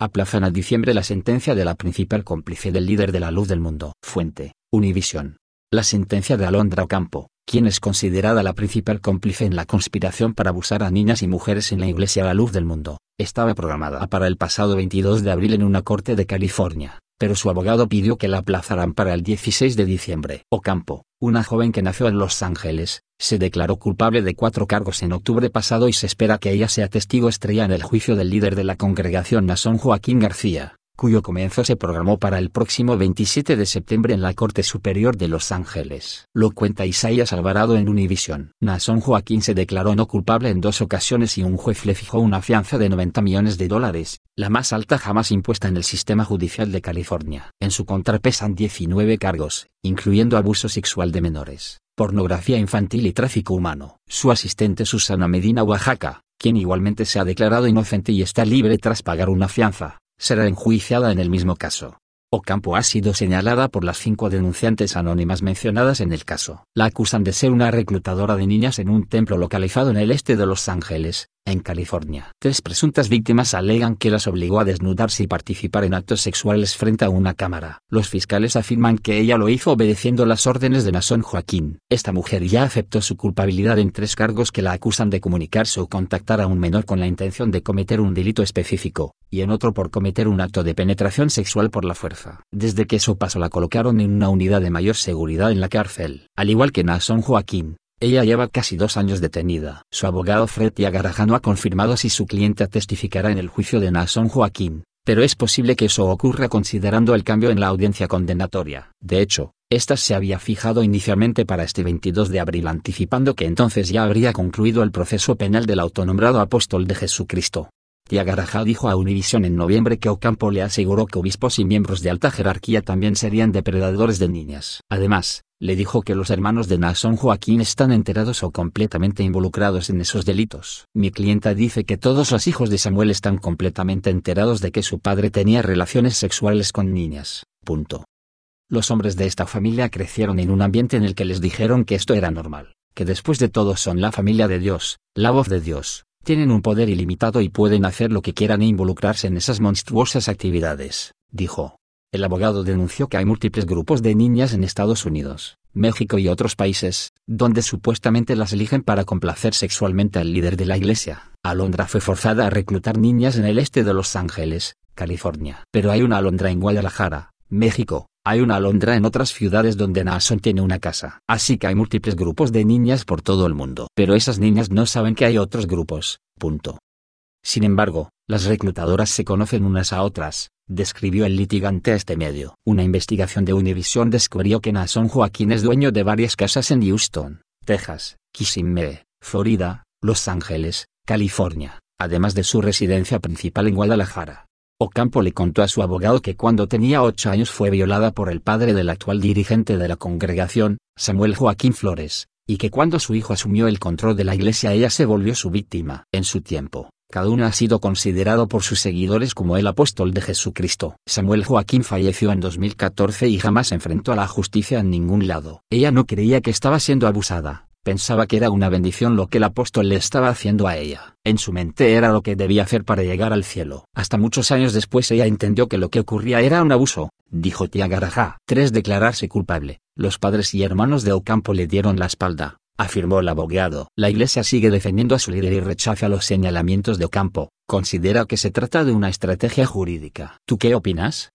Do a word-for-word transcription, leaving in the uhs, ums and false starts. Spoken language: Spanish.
aplazan a diciembre la sentencia de la principal cómplice del líder de la luz del mundo. Fuente: Univision. La sentencia de Alondra Ocampo, quien es considerada la principal cómplice en la conspiración para abusar a niñas y mujeres en la Iglesia La Luz del Mundo, estaba programada para el pasado veintidós de abril en una corte de California, pero su abogado pidió que la aplazaran para el dieciséis de diciembre. Ocampo, una joven que nació en Los Ángeles, se declaró culpable de cuatro cargos en octubre pasado y se espera que ella sea testigo estrella en el juicio del líder de la congregación Naasón Joaquín García, cuyo comienzo se programó para el próximo veintisiete de septiembre en la Corte Superior de Los Ángeles. Lo cuenta Isaías Alvarado en Univision. Naasón Joaquín se declaró no culpable en dos ocasiones y un juez le fijó una fianza de noventa millones de dólares, la más alta jamás impuesta en el sistema judicial de California. En su contra pesan diecinueve cargos, incluyendo abuso sexual de menores, pornografía infantil y tráfico humano. Su asistente Susana Medina Oaxaca, quien igualmente se ha declarado inocente y está libre tras pagar una fianza, será enjuiciada en el mismo caso. Ocampo ha sido señalada por las cinco denunciantes anónimas mencionadas en el caso. La acusan de ser una reclutadora de niñas en un templo localizado en el este de Los Ángeles, en California. Tres presuntas víctimas alegan que las obligó a desnudarse y participar en actos sexuales frente a una cámara. Los fiscales afirman que ella lo hizo obedeciendo las órdenes de Naasón Joaquín. Esta mujer ya aceptó su culpabilidad en tres cargos que la acusan de comunicarse o contactar a un menor con la intención de cometer un delito específico, y en otro por cometer un acto de penetración sexual por la fuerza. Desde que su paso la colocaron en una unidad de mayor seguridad en la cárcel. Al igual que Naasón Joaquín, ella lleva casi dos años detenida. Su abogado Fred Tiagarajá no ha confirmado si su clienta testificará en el juicio de Naasón Joaquín, pero es posible que eso ocurra considerando el cambio en la audiencia condenatoria. De hecho, esta se había fijado inicialmente para este veintidós de abril, anticipando que entonces ya habría concluido el proceso penal del autonombrado apóstol de Jesucristo. Tiagarajá dijo a Univision en noviembre que Ocampo le aseguró que obispos y miembros de alta jerarquía también serían depredadores de niñas. Además, le dijo que los hermanos de Naasón Joaquín están enterados o completamente involucrados en esos delitos. Mi clienta dice que todos los hijos de Samuel están completamente enterados de que su padre tenía relaciones sexuales con niñas. Punto. Los hombres de esta familia crecieron en un ambiente en el que les dijeron que esto era normal, que después de todo son la familia de Dios, la voz de Dios, tienen un poder ilimitado y pueden hacer lo que quieran e involucrarse en esas monstruosas actividades, dijo. El abogado denunció que hay múltiples grupos de niñas en Estados Unidos, México y otros países, donde supuestamente las eligen para complacer sexualmente al líder de la iglesia. Alondra fue forzada a reclutar niñas en el este de Los Ángeles, California. Pero hay una Alondra en Guadalajara, México, hay una Alondra en otras ciudades donde Naasón tiene una casa. Así que hay múltiples grupos de niñas por todo el mundo. Pero esas niñas no saben que hay otros grupos, punto. Sin embargo, las reclutadoras se conocen unas a otras, describió el litigante a este medio. Una investigación de Univision descubrió que Naasón Joaquín es dueño de varias casas en Houston, Texas, Kissimmee, Florida, Los Ángeles, California, además de su residencia principal en Guadalajara. Ocampo le contó a su abogado que cuando tenía ocho años fue violada por el padre del actual dirigente de la congregación, Samuel Joaquín Flores, y que cuando su hijo asumió el control de la iglesia ella se volvió su víctima. En su tiempo, cada uno ha sido considerado por sus seguidores como el apóstol de Jesucristo. Samuel Joaquín falleció en dos mil catorce y jamás se enfrentó a la justicia en ningún lado. Ella no creía que estaba siendo abusada, pensaba que era una bendición lo que el apóstol le estaba haciendo a ella. En su mente era lo que debía hacer para llegar al cielo. Hasta muchos años después ella entendió que lo que ocurría era un abuso, dijo Tiagarajá. Tras declararse culpable, los padres y hermanos de Ocampo le dieron la espalda, afirmó el abogado. La iglesia sigue defendiendo a su líder y rechaza los señalamientos de Ocampo. Considera que se trata de una estrategia jurídica. ¿Tú qué opinas?